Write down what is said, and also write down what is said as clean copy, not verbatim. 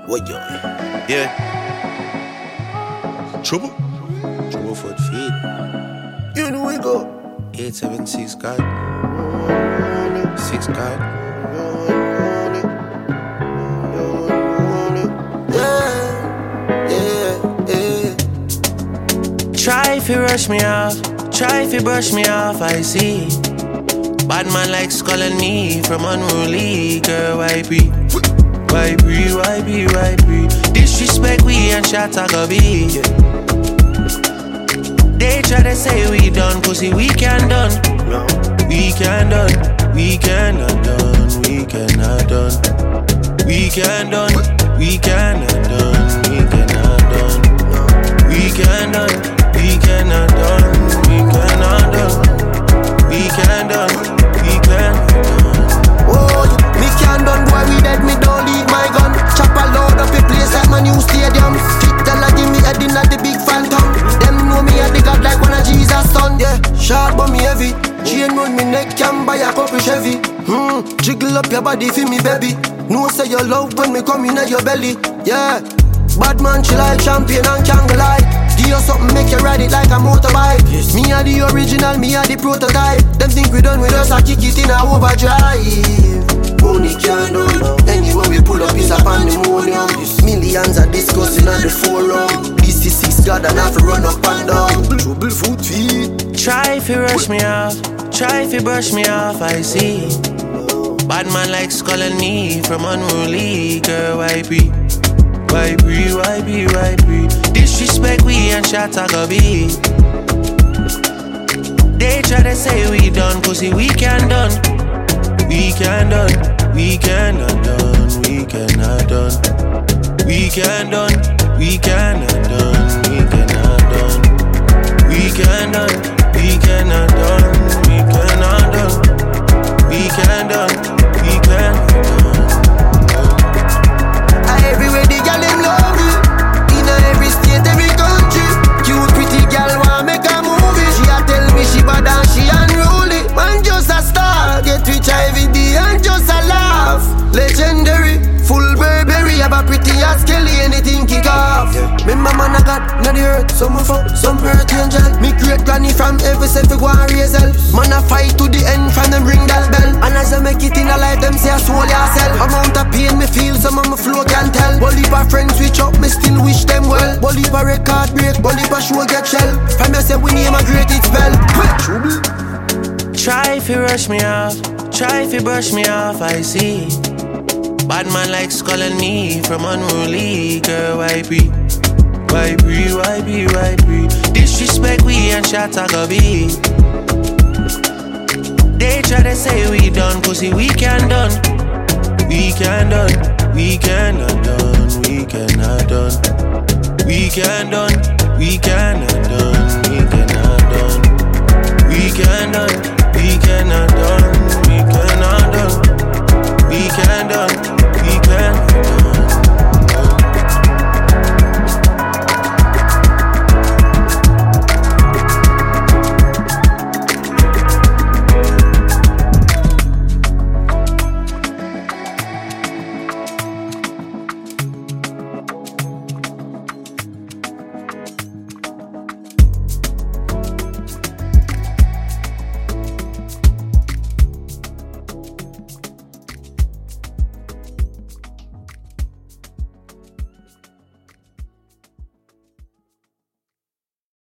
What yo? Yeah. Trouble for the feed. You know we go. 876 God. 6 God. Try if you rush me off, try if you brush me off, I see. Bad man like calling me from unruly, girl, why be? Disrespect we and shot I go be. They try to say we done, pussy we can done. We can done, we cannot done, we cannot done. We can done, we cannot done, we cannot done. We can done, we cannot done, we cannot done. We can done, we cannot done. Oh, me can done, boy, we dead, me don't leave my gun. Chop a load up a place like my new stadium. Fit tell I give me head in at the big phantom. Them know me at the God like one of Jesus' son. Yeah, short but me heavy. Chain round me neck, can buy a couple Chevy. Jiggle up your body for me, baby. No say your love when me come in at your belly. Yeah, bad man chill like champion and can't lie. Give you something, make you ride it like a motorbike. Yes. Me are the original, me are the prototype. Them think we done with us, I kick it in a overdrive. Money can't do it. Anywhere we pull up is a pandemonium. Millions are discussing on the forum. This is 6 God and I have to run up and down. Trouble foot feet. Try if you rush me off, try if you brush me off, I see. Bad man like calling me from unruly, girl, why be? Disrespect we and shot I go be. They try to say we done, pussy we can done. We can done, we cannot done, we cannot done. We can done, we cannot done, we cannot done. We can done, we cannot done, we cannot done. We can done, we cannot done. Everywhere the girl them love me. In every state, every country. Cute pretty girl wanna make a movie. She a tell me she bad and she unruly. Man just a star, get rich every day and just a laugh. Legendary, full Burberry, have a pretty ass Kelly, anything kick off. Remember man I got not the earth, some of some earth angel. Me great granny from every self go and raise hell. Man I fight to the end from them ring that bell. And as I make it in a life, them say I soul yourself. Amount of pain me feel, some of my flow can tell. Bolivar friends switch up, me still wish them well. Bolivar record break, Bolivar show get shell. From you say we name a great it spell. Try if you rush me off, try if you brush me off, I see. Bad man like calling me from unruly, girl, why be? Disrespect we and shot I go be. They try to say we done, pussy we can done. We can done, we cannot done, we cannot done. We can done, we cannot done, we cannot done. We can done, we cannot done, we cannot done. We can done.